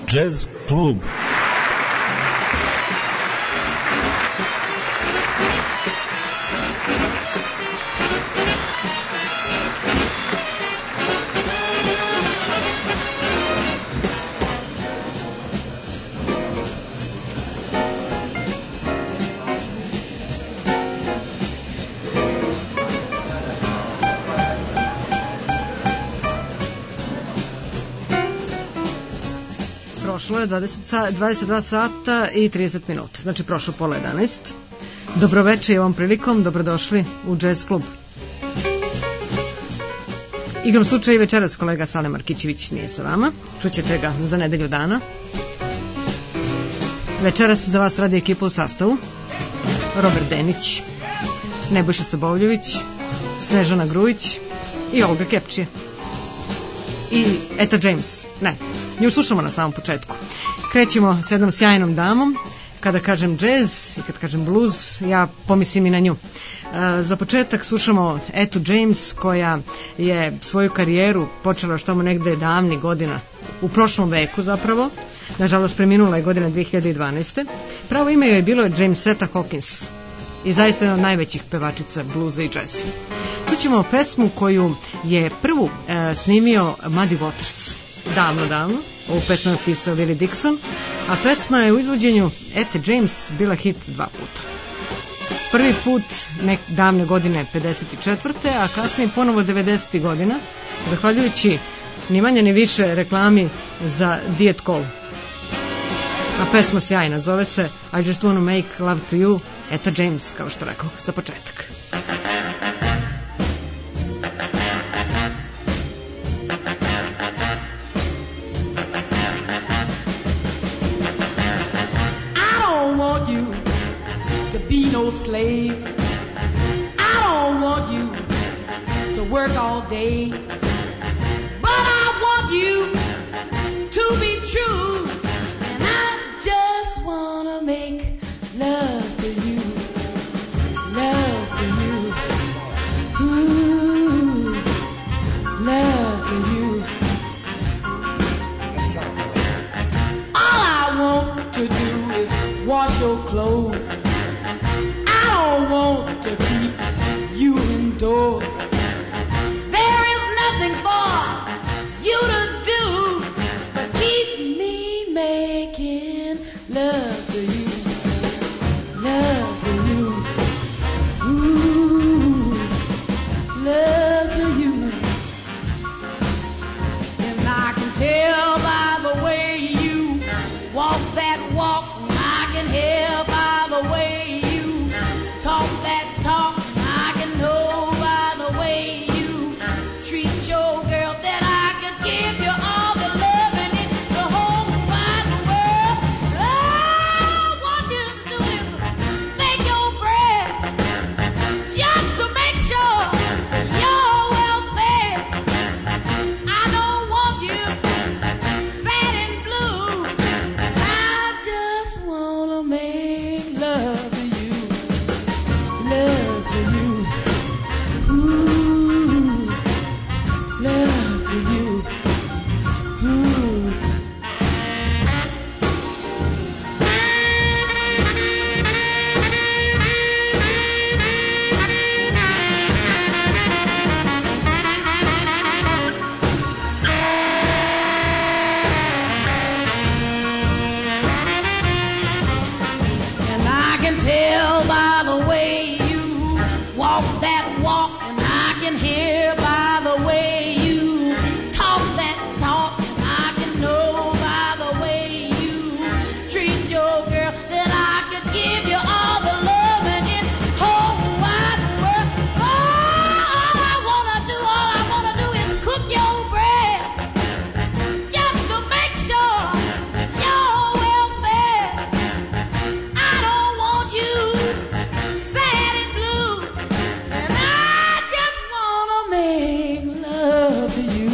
Jazz klub. Prošlo je 22 sata i 30 minuta, znači prošlo pola 11. Dobroveče i ovom prilikom dobrodošli u Jazz klub. Igrom slučaja i večeras kolega Sale Markićević nije sa vama, čućete ga za nedelju dana. Večeras za vas radi ekipa u sastavu: Robert Denić, Nebojša Sobovljević, Snežana Grujić i Olga Kepčija. I Etta James, ne, nju slušamo na samom početku. Krećemo s jednom sjajnom damom. Kada kažem jazz i kad kažem blues, ja pomislim i na nju. Za početak slušamo Ettu James, koja je svoju karijeru počela što mu negde davnih godina, u prošlom veku zapravo. Nažalost preminula je godina 2012. Pravo ime joj je bilo Jamesetta Hawkins i zaista jedna od najvećih pevačica bluza i jazza. Čućemo pesmu koju je prvu snimio Muddy Waters davno. Ovu pesmu je pisao Willie Dixon, a pesma je u izvođenju Ette James bila hit 2 puta. Prvi put davne godine 54. a kasnije ponovo 90. godina, zahvaljujući ni manje ni više reklami za Diet Cola. A pesma sjajna, zove se I Just Wanna Make Love to You, Etta James, kao što rekao za početak. Be no slave. I don't want you to work all day, but I want you to be true, and I just wanna make love to you, ooh, love to you. All I want to do is wash your clothes. I don't want to keep you indoors. There is nothing for you to do but keep me making love to you, ooh, love to you. And I can tell by the way you walk that walk, and I can hear by the way talk that talk, I can know by the way you treat your girl that I could give you all the love in it, the whole wide world. All I want you to do is make your bread, just to make sure you're well fed. I don't want you sad and blue, I just wanna make love to you. Love to you, ooh, love to you, ooh. And I can tell by the way walk that walk, and I can hear by the way you talk that talk, and I can know by the way you treat your girl that I could give you all the love in this whole wide world. All I wanna do is cook your bread, just to make sure you're well fed. I don't want you sad and blue, and I just wanna make love to you,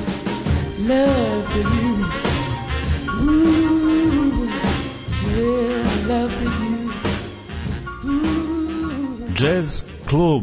ooh, yeah, love to you, ooh. Jazz klub.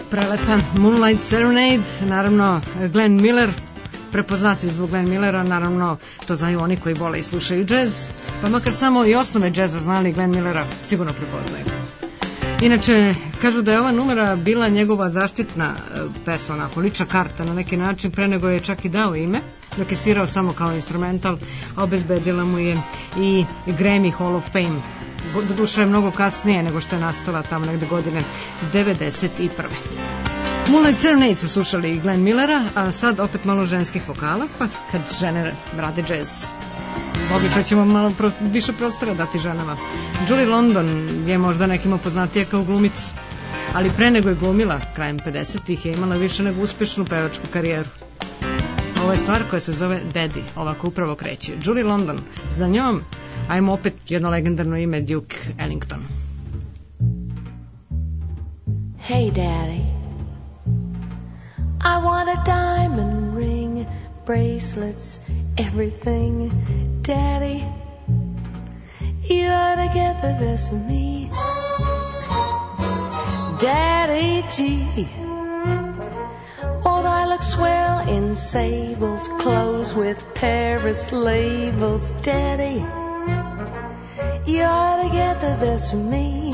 Prelepa Moonlight Serenade, naravno Glenn Miller, prepoznati zvuk Glenn Millera, naravno to znaju oni koji vole i slušaju džez, pa makar samo i osnove džeza znali, Glenn Millera sigurno prepoznaju. Inače, kažu da je ova numera bila njegova zaštitna pesma, onako, lična karta na neki način, pre nego je čak i dao ime, dok je svirao samo kao instrumental, a obezbedila mu je i Grammy Hall of Fame. Doduše je mnogo kasnije nego što je nastala tamo negde godine 91. Moonlight Serenade smo slušali Glenn Millera, a sad opet malo ženskih vokala, pa kad žene rade džez, obično ćemo malo više prostora dati ženama. Julie London je možda nekima poznatija kao glumica, ali pre nego je glumila, krajem 50-ih je imala više nego uspešnu pevačku karijeru. Ovo je stvar koja se zove Daddy, ovako upravo kreće. Julie London, za njom ajmo opet jedno legendarno ime, Duke Ellington. Hey Daddy, I want a diamond ring, bracelets, everything. Daddy, you ought to get the best of me. Daddy G, won't I look swell in sables, clothes with Paris labels? Daddy, you ought to get the best of me.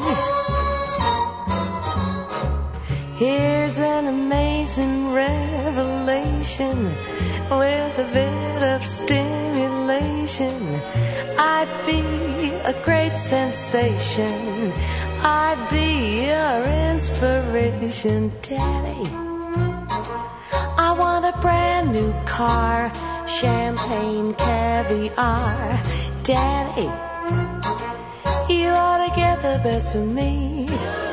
Here's an amazing revelation with a bit of stimulation. I'd be a great sensation. I'd be your inspiration, Daddy. I want a brand new car, champagne, caviar. Daddy, you ought to get the best of me.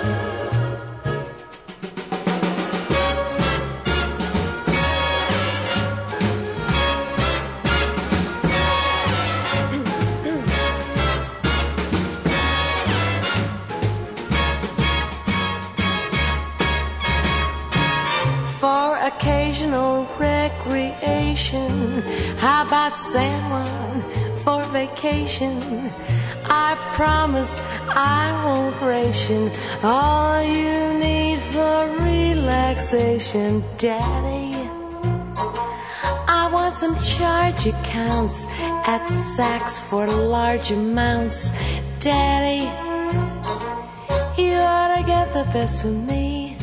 For occasional recreation, how about San Juan for vacation? I promise I won't ration all you need for relaxation, Daddy. I want some charge accounts at Saks for large amounts, Daddy. You ought to get the best with me.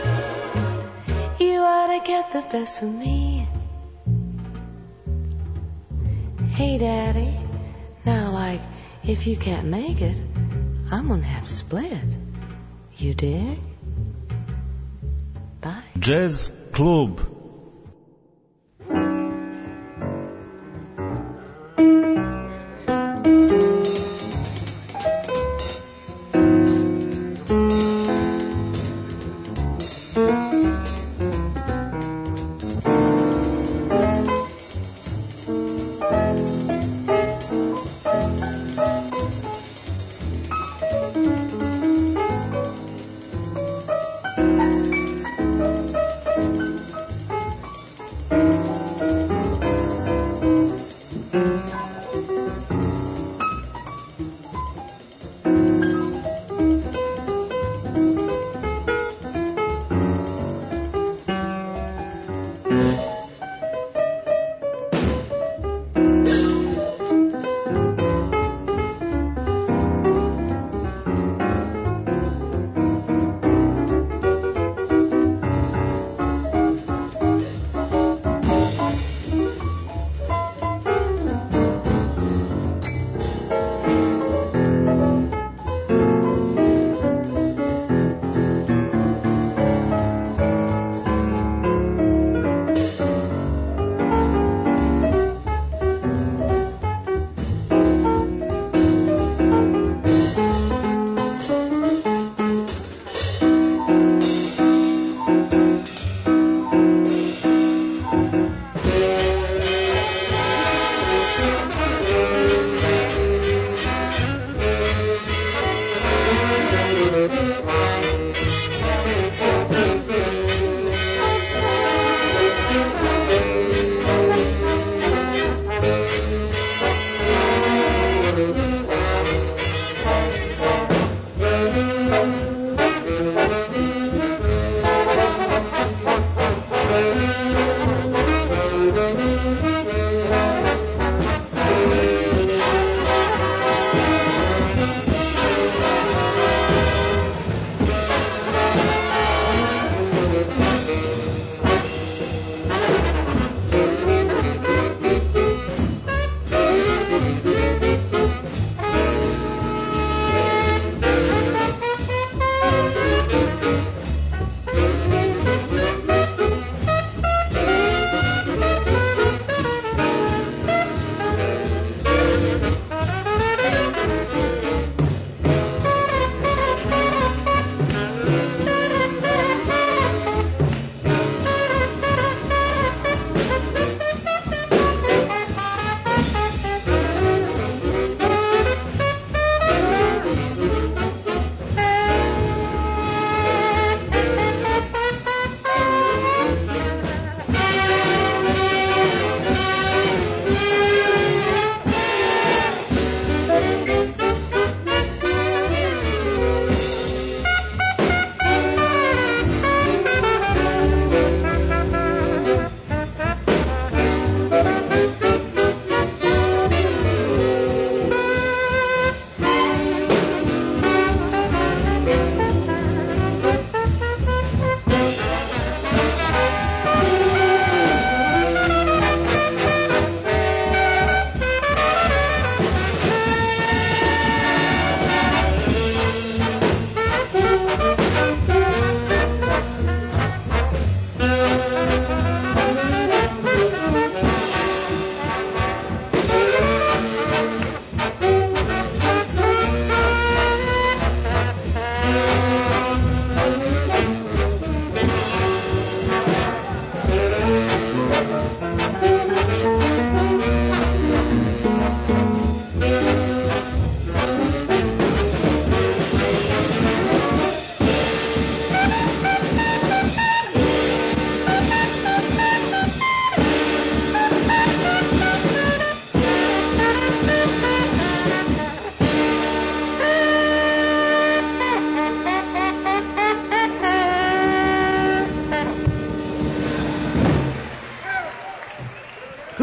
You ought to get the best with me. Hey, Daddy, now, like, if you can't make it, I'm gonna have to split. You dig? Bye. Jazz Klub.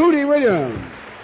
Hootie Williams.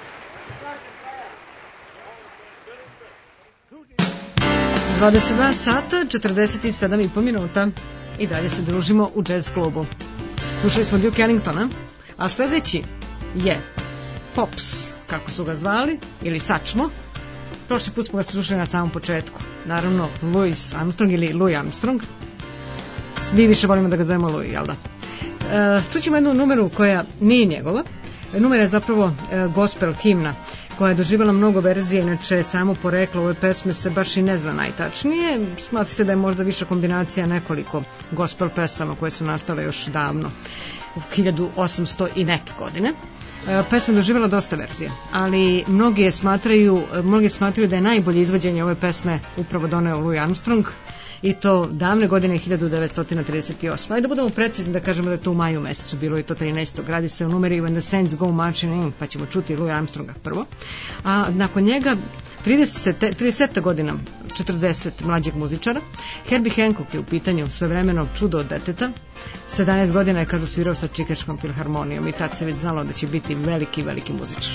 22 sata, 47,5 minuta i dalje se družimo u jazz klubu. Slušali smo Duke Ellingtona, a sledeći je Pops, kako su ga zvali, ili Sačmo. Prošli put smo ga slušali na samom početku. Naravno, Louis Armstrong ili Louis Armstrong. Mi više volimo da ga zovemo Louis, jel da? Čućemo jednu numeru koja nije njegova. Numera je zapravo gospel himna koja je doživjela mnogo verzije, inače samo poreklo ove pesme se baš i ne zna najtačnije. Smatra se da je možda više kombinacija nekoliko gospel pesama koje su nastale još davno, u 1800 i neke godine. Pesma je doživjela dosta verzija, ali mnogi smatraju da je najbolje izvođenje ove pesme upravo doneo Louis Armstrong, i to davne godine 1938. Ajde da budemo precizni da kažemo da je to u maju mesecu bilo, i to 13. Radi se o numeri When the Saints Go Marching In, pa ćemo čuti Louis Armstronga prvo, a nakon njega 30. godina 40 mlađeg muzičara. Herbie Hancock je u pitanju, svojevremeno čudo od deteta. 17 godina je, kažu, svirao sa Čikaškom filharmonijom i tad se već znalo da će biti veliki, veliki muzičar.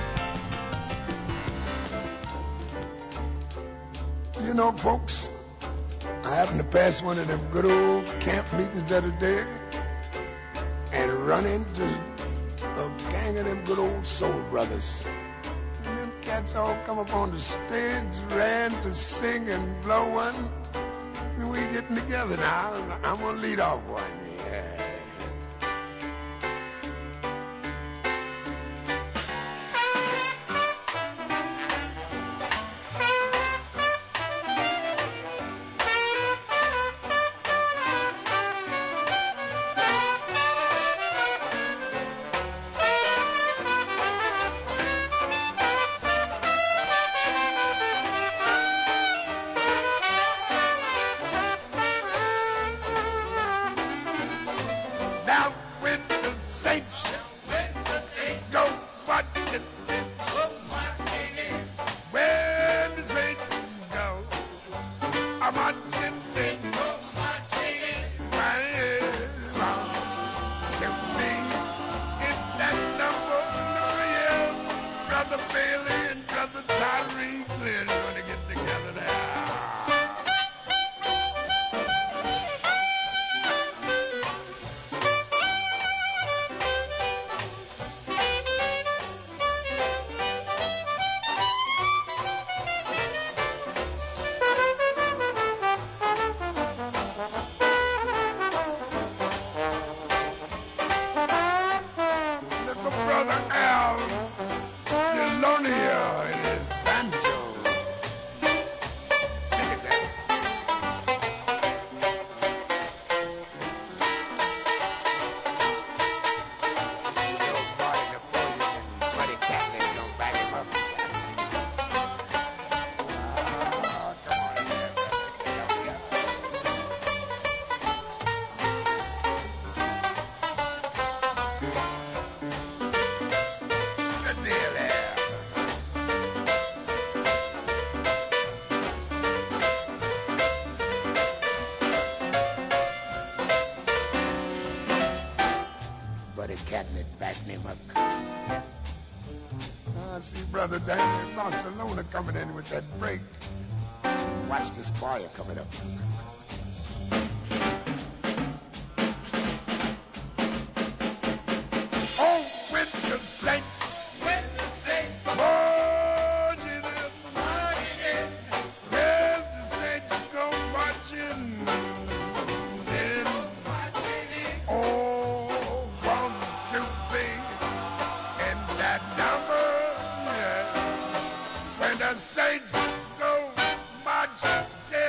You know, folks, I happened to pass one of them good old camp meetings the other day and run into a gang of them good old soul brothers. And them cats all come up on the stage, ran to sing and blow one. And we getting together now. I'm going to lead off one. Yeah. Brother Daniel Barcelona coming in with that break. Watch this fire coming up. Oh, with the saints, marching in, where the saints go marching in. Oh, 1, 2, 3, and that number. When the saints go marching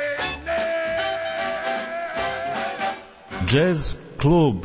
in. Jazz klub.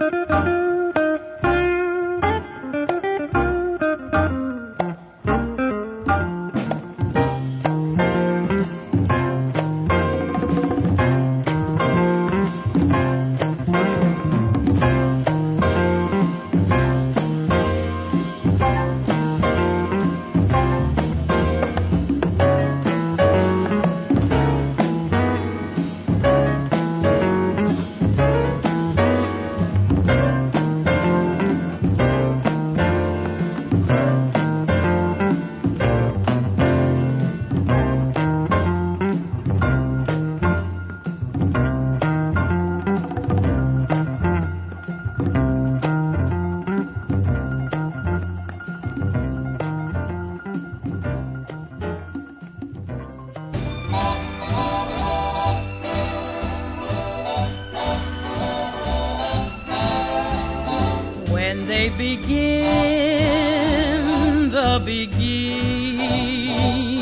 begin, the begin.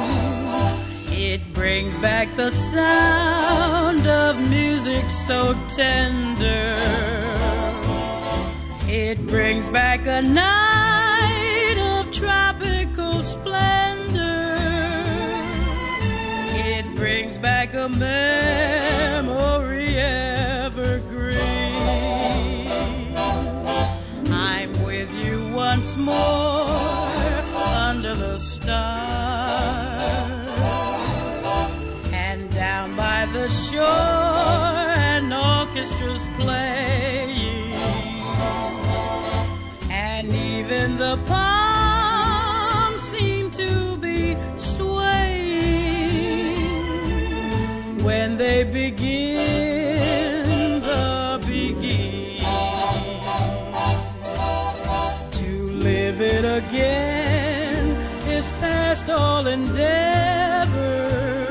It brings back the sound of music so tender. It brings back a night of tropical splendor. It brings back a memory evergreen. I'm with you once more under the stars, and down by the shore an orchestra's playing, and even the palms seem to be swaying when they begin the begin. To live it again is past all endeavor,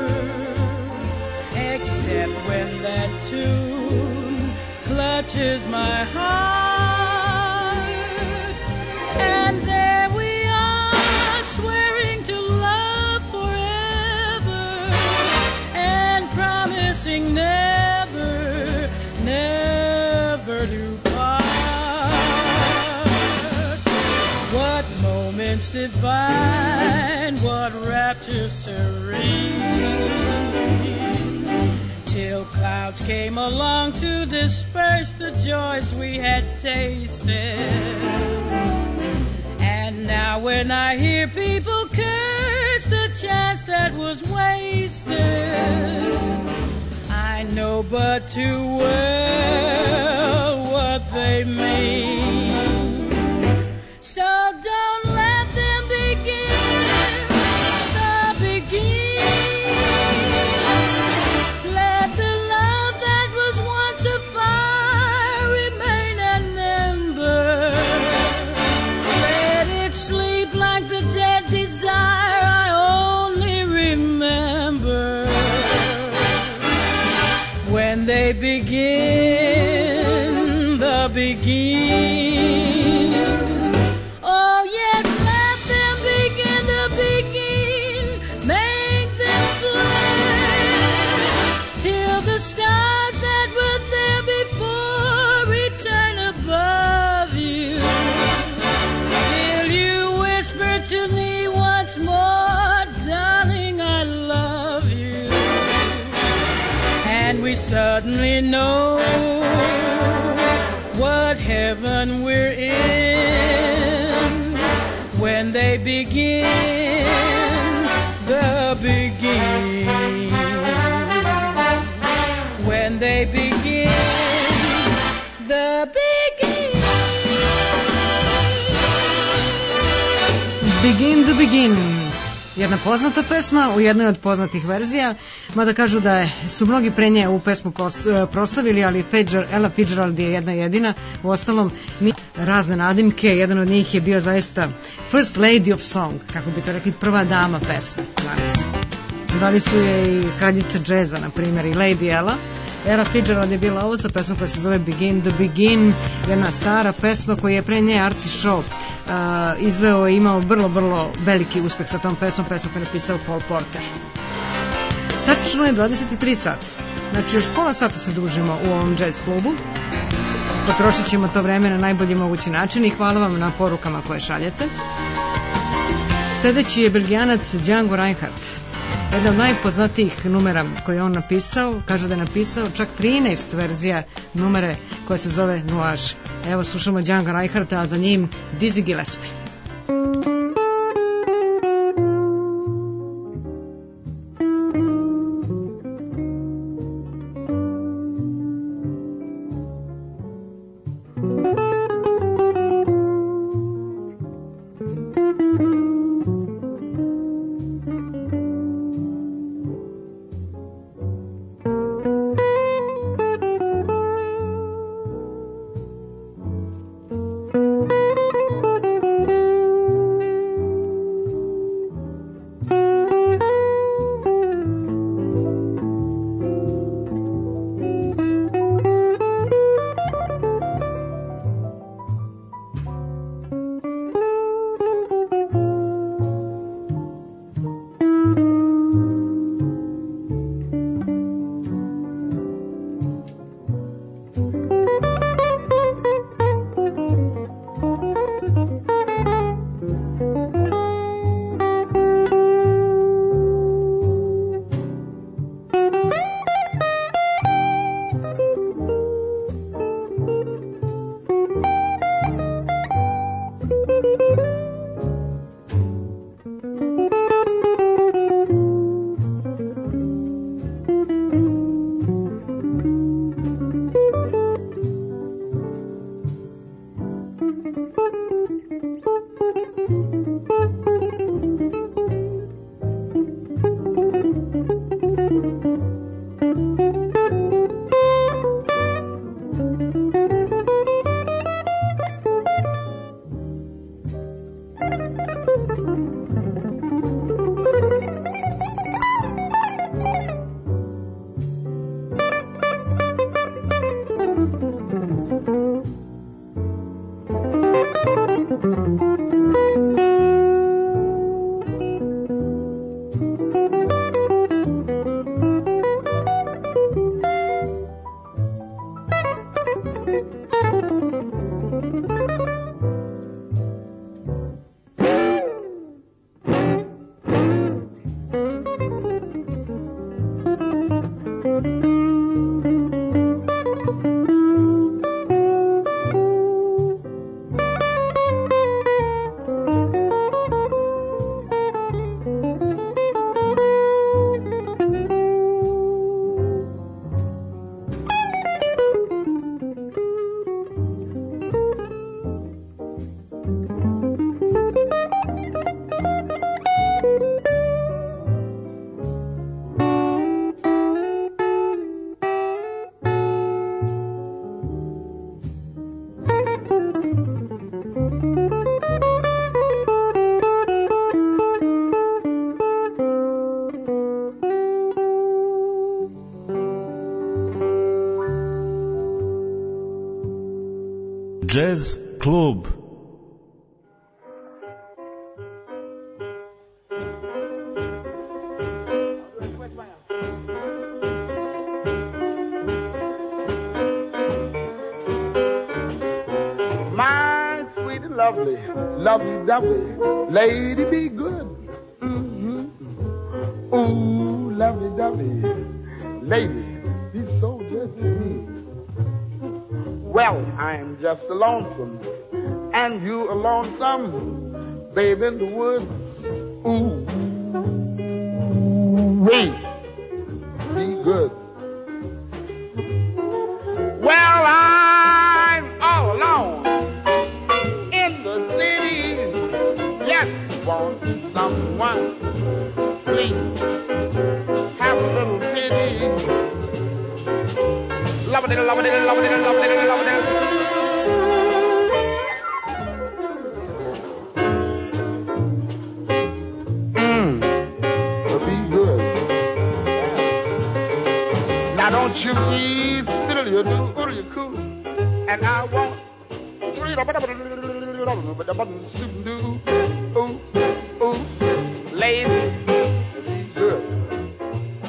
except when that tune clutches my heart, and there we are swearing to love forever and promising never, never to part. What moments divine, what rapture serene, till clouds came along to disperse the joys we had tasted. And now when I hear people curse the chance that was wasted, I know but too well what they mean. So don't let them begin the begin. Let the love that was once a fire remain an ember. Let it sleep like the dead desire I only remember. When they begin the begin. Oh yes, let them begin the begin. Make them flare till the stars that were there before return above you, till you whisper to me once more, darling, I love you. And we suddenly know what heaven we're in when they begin the begin. When they begin the begin. Begin to begin. Jedna poznata pesma u jednoj od poznatih verzija, mada kažu da su mnogi pre nje u pesmu proslavili, ali Ella Fitzgerald je jedna jedina. U ostalom razne nadimke, jedan od njih je bio zaista First Lady of Song, kako bi to rekli, prva dama pesme danas. Zvali su je i kraljica džeza, na primjer, i Lady Ella. Ella Fitzgerald je bila ovo sa pesmom koja se zove Begin to Begin, jedna stara pesma koju je pre nje Artie Shaw izveo i imao vrlo veliki uspeh sa tom pesmom koju je napisao Paul Porter. Tačno je 23 sata, znači još pola sata se družimo u ovom jazz klubu. Potrošit ćemo to vreme na najbolji mogući način i hvala vam na porukama koje šaljete. Sljedeći je Belgijanac Django Reinhardt. Jedna od najpoznatijih numera koje je on napisao, kaže da je napisao čak 13 verzija numere koja se zove Nuage. Evo slušamo Django Reinhardta, a za njim Dizzy Gillespie. Jazz klub. My sweet and lovely, lovey-dovey, lady be good. Mm-hmm. Ooh, lovey-dovey, lady be so good to me. Well, I'm just a lonesome, and you a lonesome, babe in the woods. Ooh, wait, be good. Well, I'm all alone in the city. Yes, want someone, please have a little pity. Love it, love it, love it, love it, love it. Be good. Now don't you please fiddle your do or your cool, and I want sweet do. Ooh, ooh, lady, be good.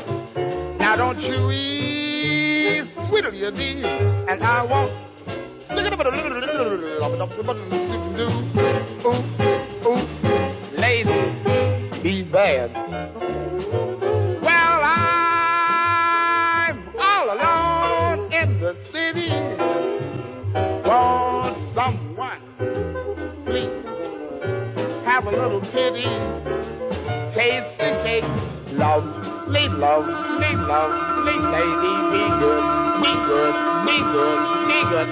Now don't you ease whittle your dear, and I want Lady, be bad. Well, I'm all alone in the city. Want someone, please have a little pity. Taste the cake, lovely, lovely, lovely lady. Be good, be good, be good, be good.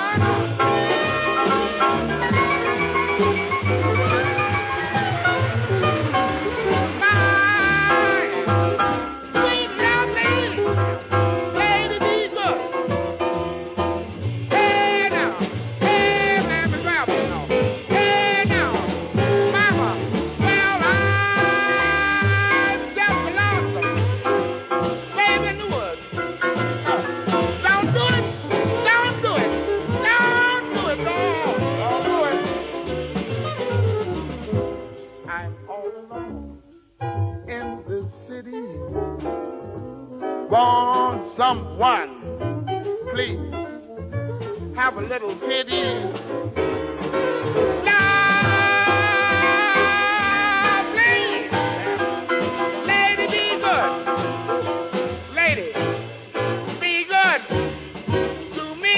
Want someone, please have a little pity. Now, please, lady, be good. Lady, be good to me.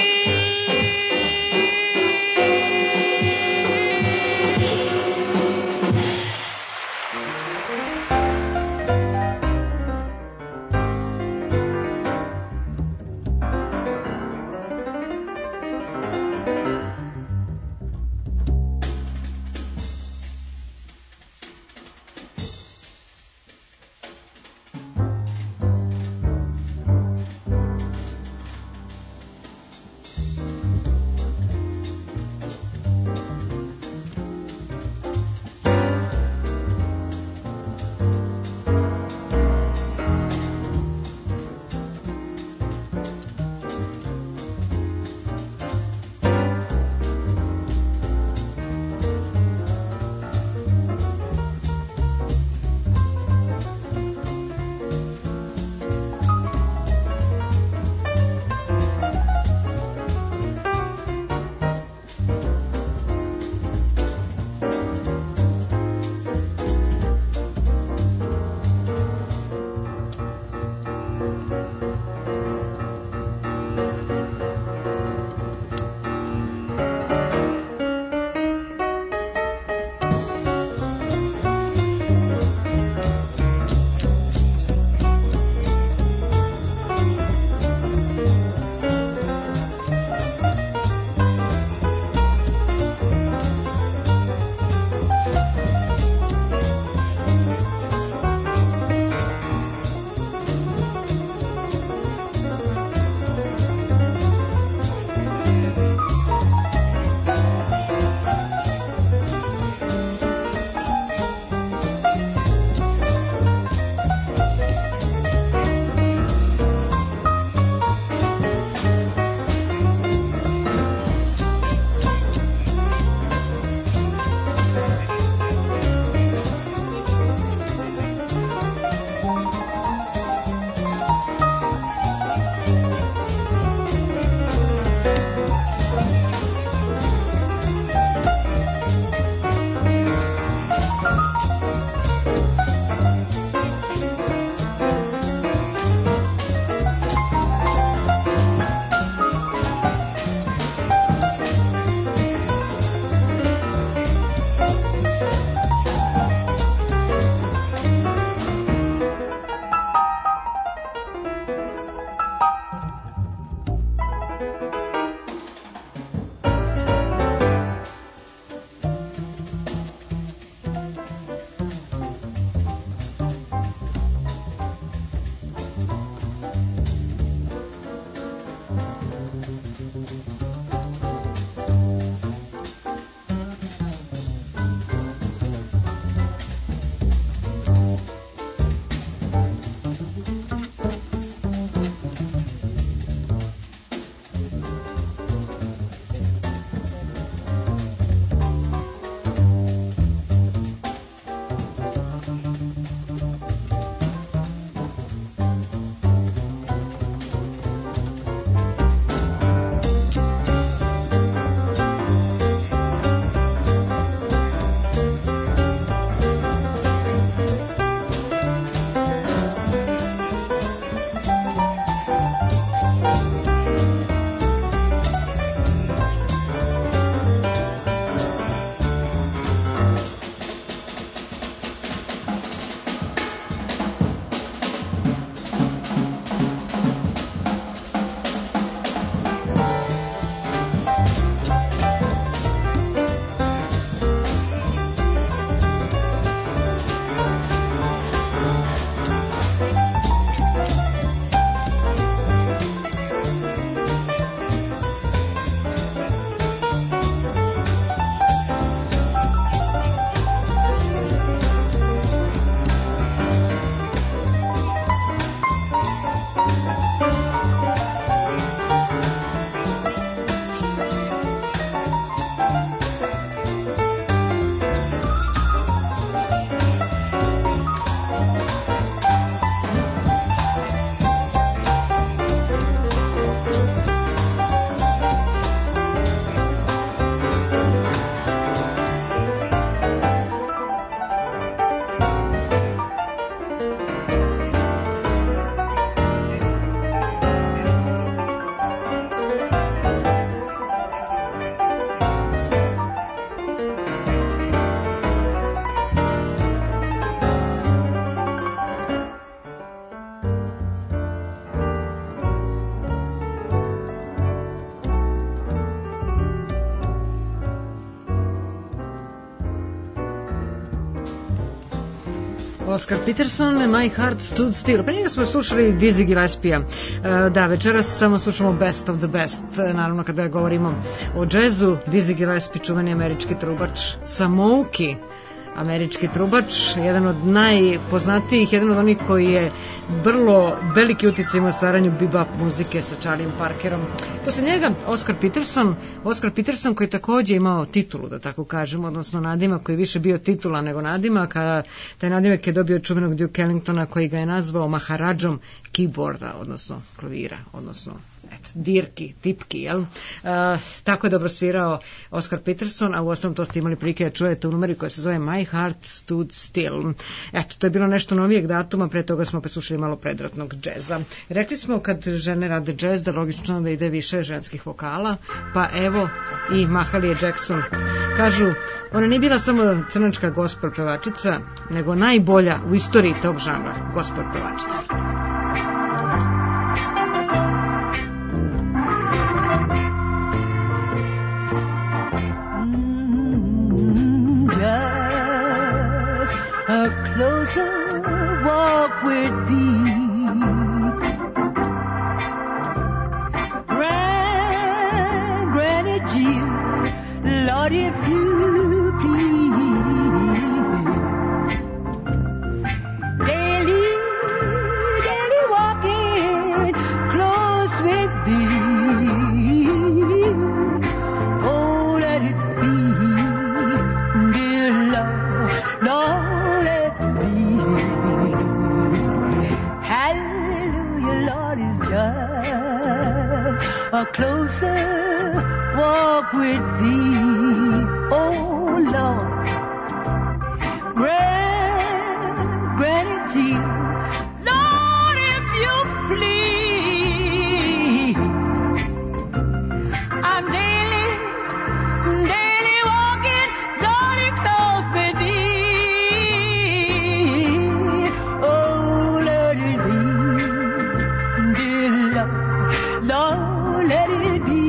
Oscar Peterson, My Heart Stood Still. Pre njega smo slušali Dizzy Gillespie. Da, večeras samo slušamo Best of the Best. Naravno, kada govorimo o džezu, Dizzy Gillespie, čuveni američki trubač, Samouki, američki trubač, jedan od najpoznatijih, jedan od onih koji je vrlo veliki uticaj u stvaranju bebop muzike sa Charliem Parkerom. Posle njega Oscar Peterson koji takođe imao titulu, da tako kažem, odnosno nadimak koji je više bio titula nego nadimak, a taj nadimak je dobio čuvenog Duke Ellingtona koji ga je nazvao Maharadžom keyboarda, odnosno klavira, odnosno dirki, tipki, jel? Tako je dobro svirao Oscar Peterson, a u osnovom to ste imali prilike da čujete u numeri koja se zove My Heart Stood Still. Eto, to je bilo nešto novijeg datuma, pre toga smo preslušali malo predratnog džeza. Rekli smo kad žene rade džez da logično da ide više ženskih vokala, pa evo i Mahalia Jackson. Kažu, ona nije bila samo crnačka gospel pevačica, nego najbolja u istoriji tog žanra gospel pevačica. A closer walk with thee, Granny Jill, Lord, if you please, daily walking close with thee, oh, let it be, dear Lord, Lord. A closer walk with thee, oh Lord. Granny Jill, Lord, if you please, I'm daily walking, Lord, close with thee, oh let it be, dear Lord. Let it be.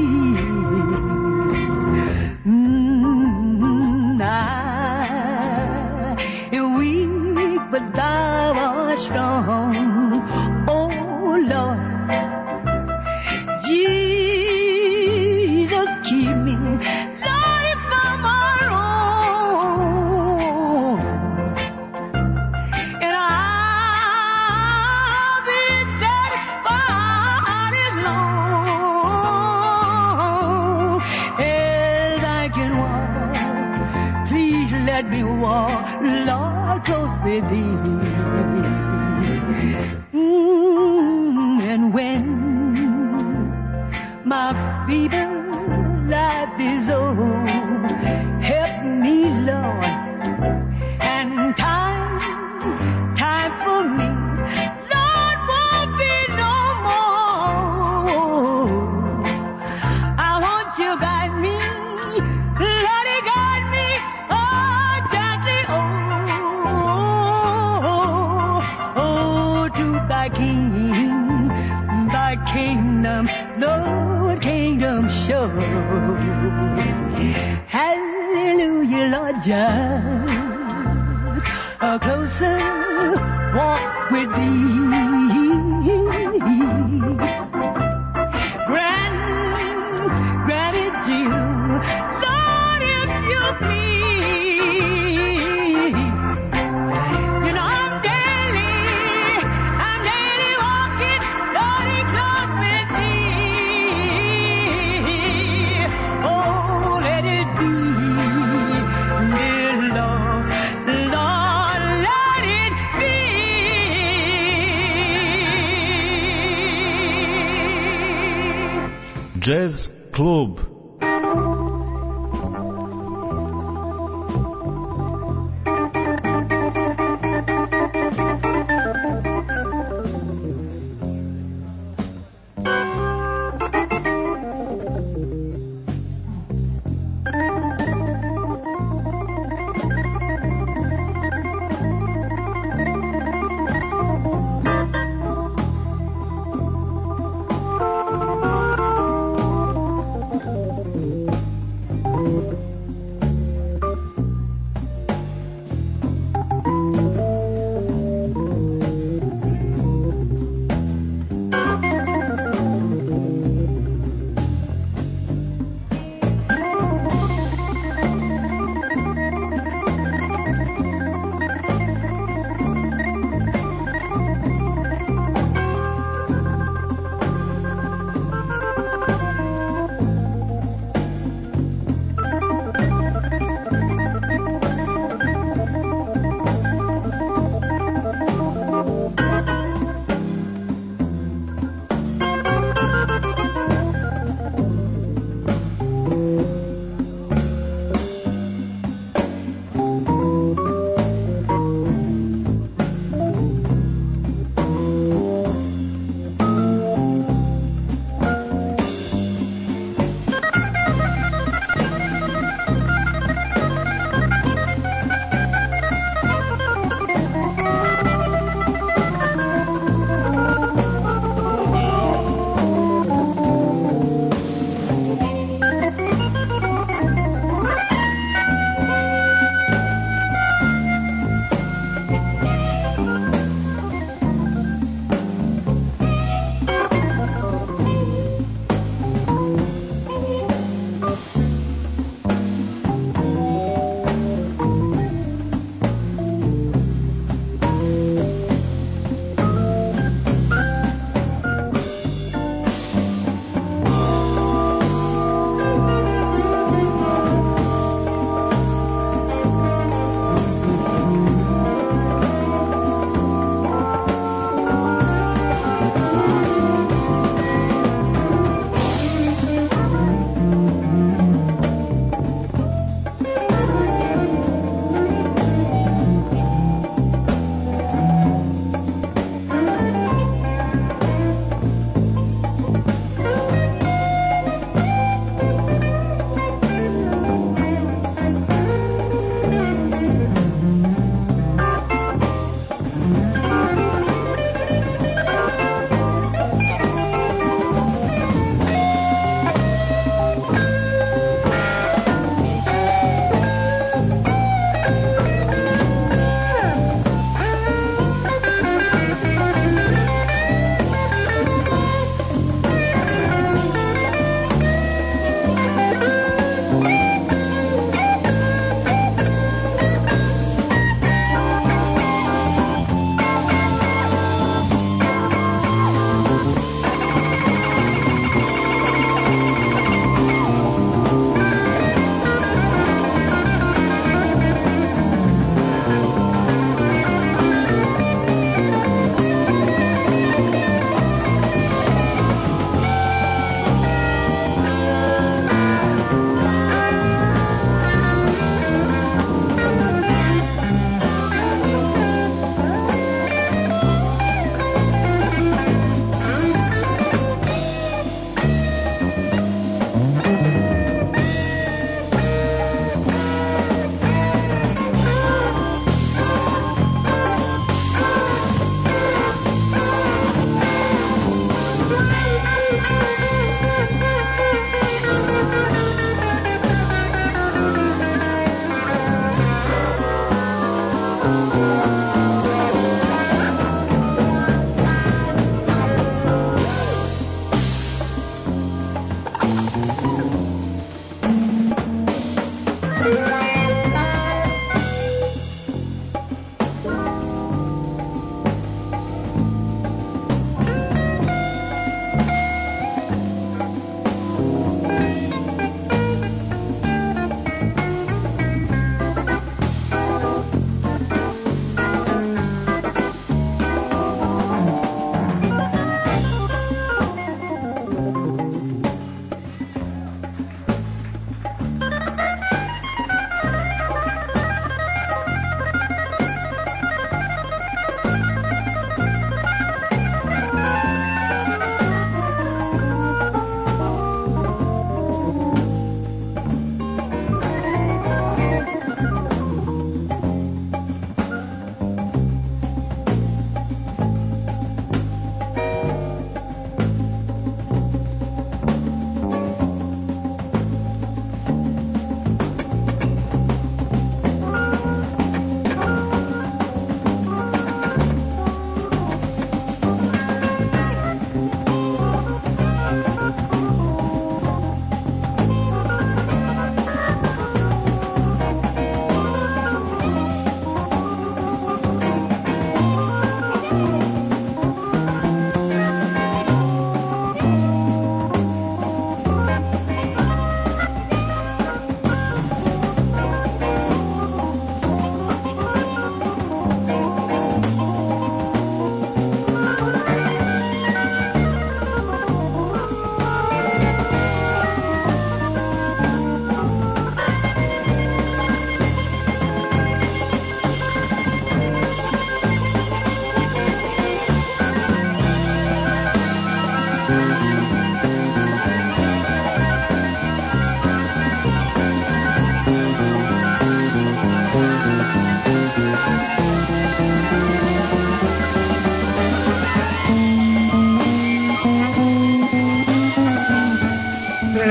I am weak, but thou art strong. Oh Lord, Jesus, keep me, Lord, it's from my own, and I'll be satisfied as long as I can walk. Please let me walk, Lord, close with thee. And when my feeble life is over, help me, Lord, and time for me, Lord, won't be no more. I want you to guide me, Lord, guide me, oh, gently, oh, to thy kingdom, Lord, kingdom show. Hallelujah, Lord, just a closer walk with thee. Granny Jill, Lord, if you please, you know I'm daily walking, Lord, close with thee. Oh, let it be, dear Lord, Lord, let it be. Jazz klub.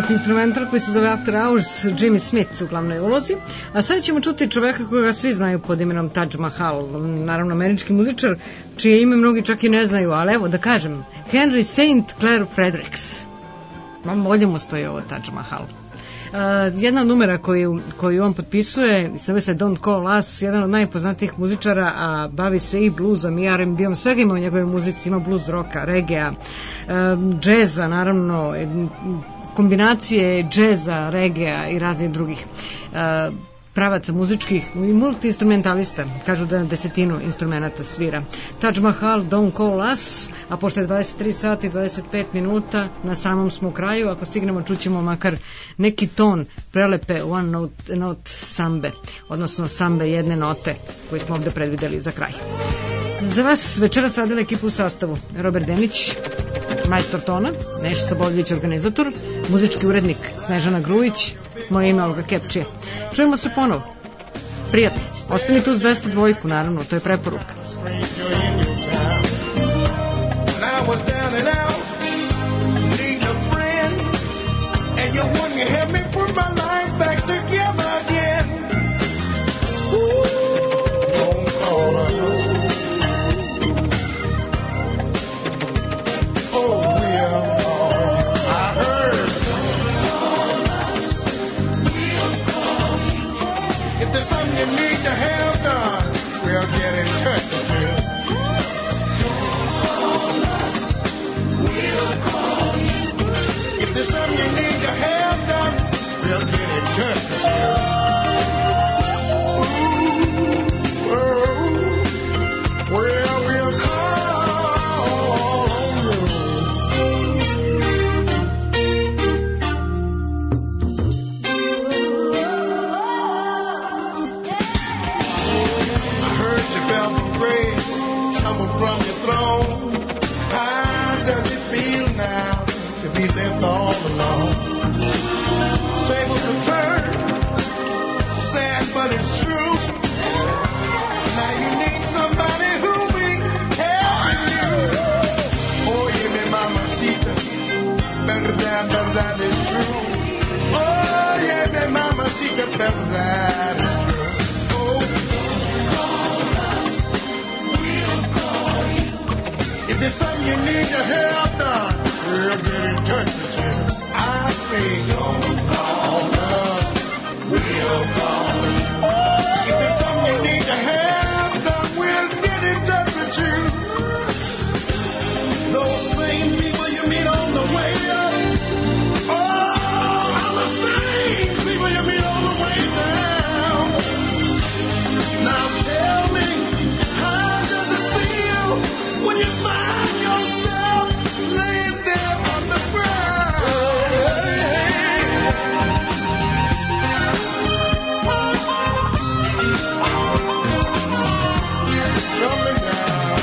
instrumental koji se zove After Hours, Jimmy Smith u glavnoj ulozi. A sad ćemo čuti čoveka koga svi znaju pod imenom Taj Mahal, naravno američki muzičar, čije ime mnogi čak i ne znaju, ali evo da kažem, Henry St. Clair Fredericks. Bolje mu stoji ovo Taj Mahal. Jedna od numera koju on potpisuje zove se Don't Call Us, jedan od najpoznatijih muzičara, a bavi se i bluzom i R&B-om, svega ima u njegovoj muzici, ima blues roka, reggae, džeza, naravno, kombinacije džeza, reggae i raznih drugih pravaca muzičkih i multi-instrumentalista, kažu da na 10 instrumenta svira. Taj Mahal, Don't Call Us, a pošto je 23 sati i 25 minuta, na samom smo kraju, ako stignemo čućemo makar neki ton prelepe one note sambe, odnosno sambe jedne note koju smo ovde predvideli za kraj. Za vas večeras radila ekipa u sastavu Robert Denić, majstor tona, Neša Saboljević, organizator, muzički urednik Snežana Grujić, moje ime Olga Kepčija. Čujemo se ponovo. Prijatno. Ostanite uz 202, naravno, to je preporuka. You need to have done, we'll get in touch with you. Call us, we'll call you. If there's something you need to have done, we'll get in touch with you. Ooh, well, we'll call you. From your throne, how does it feel now to be left all alone? Tables are turned, sad but it's true. Now you need somebody who'll be helping you. Oh, yeah, mi mamacita, better than is true. Oh, yeah, mi mamacita, better than is true. If there's something you need to have done, we'll get in touch with you. I say, don't call us, we'll call you. If there's something you need to have done, we'll get in touch with you. Those same people you meet on the way up, oh, the same people you meet on the way down. Now tell me, how does it feel when you find yourself laying there on the ground? Coming down.